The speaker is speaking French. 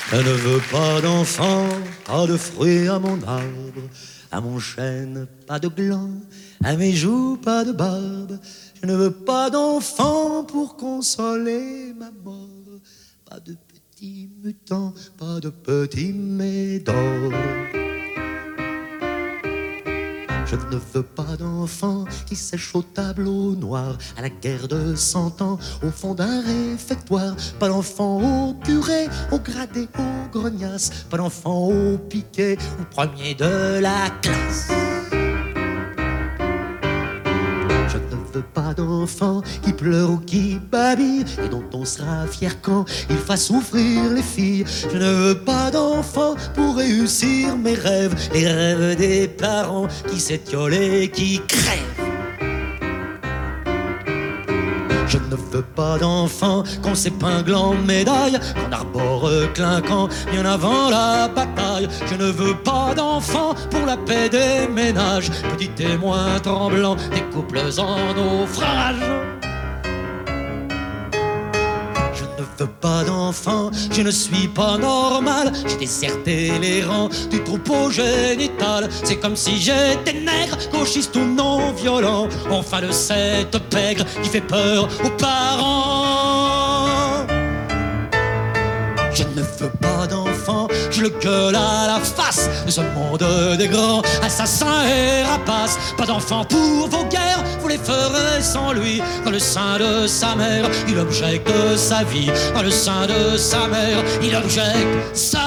Je ne veux pas d'enfant, pas de fruits à mon arbre, à mon chêne, pas de gland, à mes joues, pas de barbe. Je ne veux pas d'enfant pour consoler ma mort, pas de petits mutants, pas de petits médors. Je ne veux pas d'enfant qui sèche au tableau noir, à la guerre de 100 ans, au fond d'un réfectoire. Pas d'enfant au curé, au gradé, au grognasse. Pas d'enfant au piquet, au premier de la classe. Je ne veux pas d'enfant qui pleure ou qui babille et dont on sera fier quand il fasse souffrir les filles. Je ne veux pas d'enfant pour réussir mes rêves, les rêves des parents qui s'étiolent et qui crèvent. Je ne veux pas d'enfant qu'on s'épingle en médaille, qu'on arbore clinquant bien avant la bataille. Je ne veux pas d'enfant pour la paix des ménages, petit témoin tremblant des couples en naufrage. Je ne veux pas d'enfant, je ne suis pas normal. J'ai déserté les rangs du troupeau génital. C'est comme si j'étais nègre, gauchiste ou non violent, enfin de cette pègre qui fait peur aux parents. Je ne veux pas d'enfant, je le gueule à la face de ce monde des grands assassins et rapaces. Pas d'enfant pour vos guerres, vous les ferez sans lui. Dans le sein de sa mère, il objecte sa vie. Dans le sein de sa mère, il objecte sa